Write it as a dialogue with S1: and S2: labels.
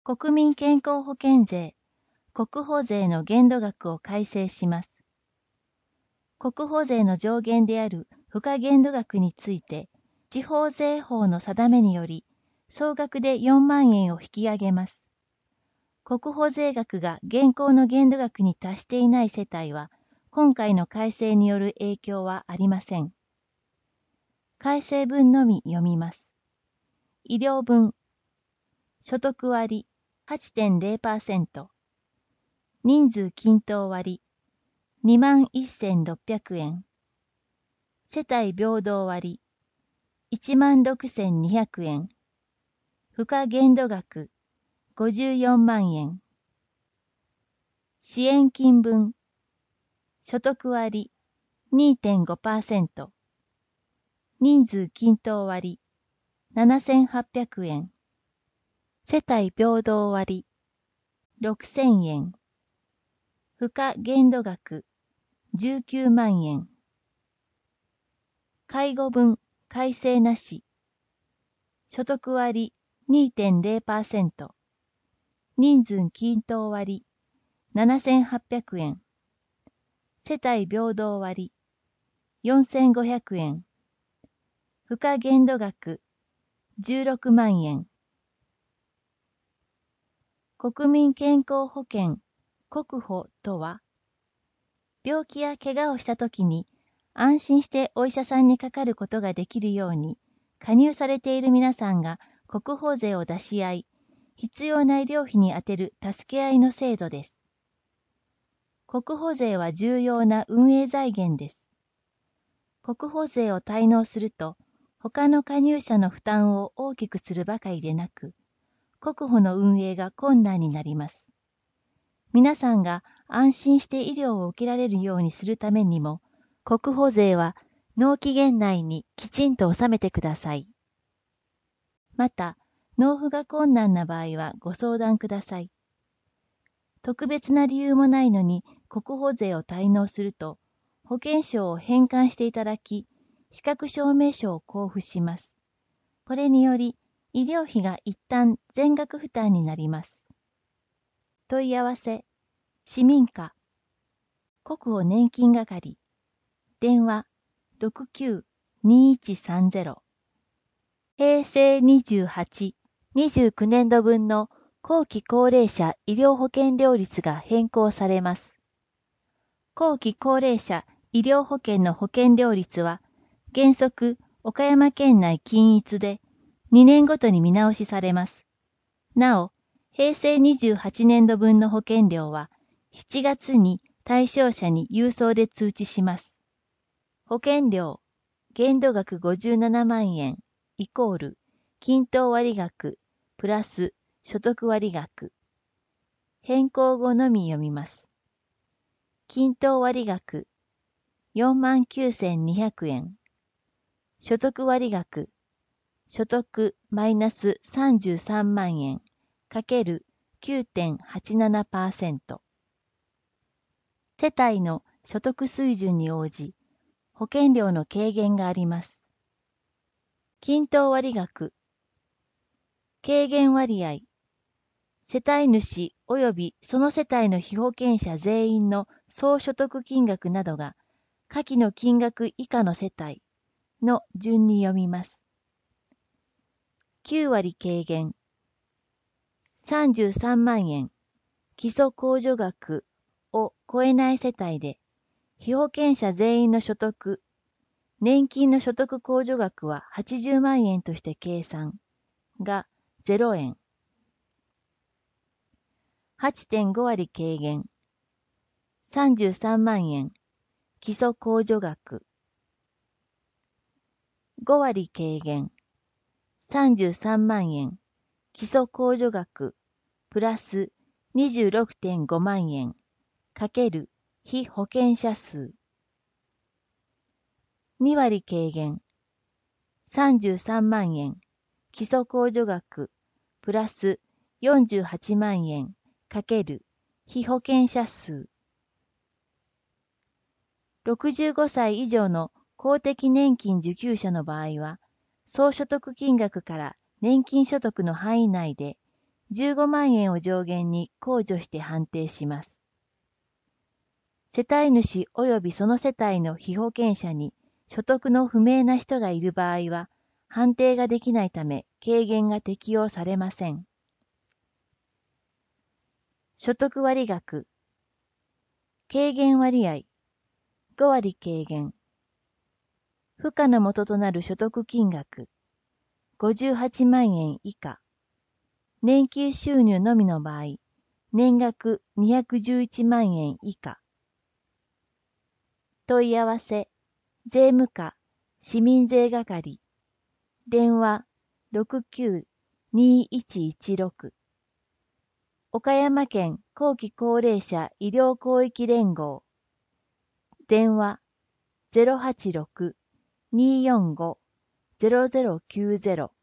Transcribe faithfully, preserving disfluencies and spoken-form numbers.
S1: 国民健康保険税、国保税の限度額を改正します。国保税の上限である付加限度額について、地方税法の定めにより、総額でよんまんえんを引き上げます。国保税額が現行の限度額に達していない世帯は、今回の改正による影響はありません。改正分のみ読みます。医療分、所得割 はちてんゼロパーセント、人数均等割 にまんせんろっぴゃくえん、世帯平等割 いちまんろくせんにひゃくえん、付加限度額ごじゅうよんまんえん、支援金分、所得割 にてんごパーセント、人数均等割ななせんはっぴゃくえん、世帯平等割ろくせんえん、付加限度額じゅうきゅうまんえん、介護分改正なし、所得割 にてんゼロパーセント、人数均等割ななせんはっぴゃくえん、世帯平等割よんせんごひゃくえん、付加限度額じゅうろくまんえん。国民健康保険国保とは、病気や怪我をしたときに安心してお医者さんにかかることができるように、加入されている皆さんが国保税を出し合い、必要な医療費に充てる助け合いの制度です。国保税は重要な運営財源です。国保税を滞納すると、他の加入者の負担を大きくするばかりでなく、国保の運営が困難になります。皆さんが安心して医療を受けられるようにするためにも、国保税は納期限内にきちんと納めてください。また、納付が困難な場合はご相談ください。特別な理由もないのに国保税を滞納すると、保険証を返還していただき、資格証明書を交付します。これにより、医療費が一旦全額負担になります。問い合わせ、市民課、国保年金係、電話 ろくきゅうにいちさんゼロ、平成にじゅうはち、にじゅうきゅうねんど分の後期高齢者医療保険料率が変更されます。後期高齢者医療保険の保険料率は、原則岡山県内均一でにねんごとに見直しされます。なお、平成にじゅうはちねんど分の保険料はしちがつに対象者に郵送で通知します。保険料、限度額ごじゅうななまんえんイコール均等割額プラス所得割額。変更後のみ読みます。均等割額よんまんきゅうせんにひゃくえん。所得割額所得マイナスさんじゅうさんまんえんかける きゅうてんはちななパーセント。世帯の所得水準に応じ、保険料の軽減があります。均等割額軽減割合世帯主及びその世帯の被保険者全員の総所得金額などが下記の金額以下の世帯の順に読みます。きゅう割軽減さんじゅうさんまんえん基礎控除額を超えない世帯で被保険者全員の所得年金の所得控除額ははちじゅうまんえんとして計算がゼロえん はちてんご割軽減さんじゅうさんまんえん基礎控除額ご割軽減さんじゅうさんまんえん基礎控除額プラス にじゅうろくてんごまんえんかける被保険者数に割軽減さんじゅうさんまんえん基礎控除額プラスよんじゅうはちまんえんかける被保険者数ろくじゅうごさい以上の公的年金受給者の場合は、総所得金額から年金所得の範囲内でじゅうごまんえんを上限に控除して判定します。世帯主及びその世帯の被保険者に所得の不明な人がいる場合は、判定ができないため軽減が適用されません。所得割額、軽減割合、ごわり軽減、付加の元となる所得金額、ごじゅうはちまんえん以下、年給収入のみの場合、年額にひゃくじゅういちまんえん以下。問い合わせ、税務課、市民税係、電話 ろくきゅう にいちいちろく。岡山県後期高齢者医療広域連合、電話 ゼロはちろく にーよんご ゼロゼロきゅうゼロ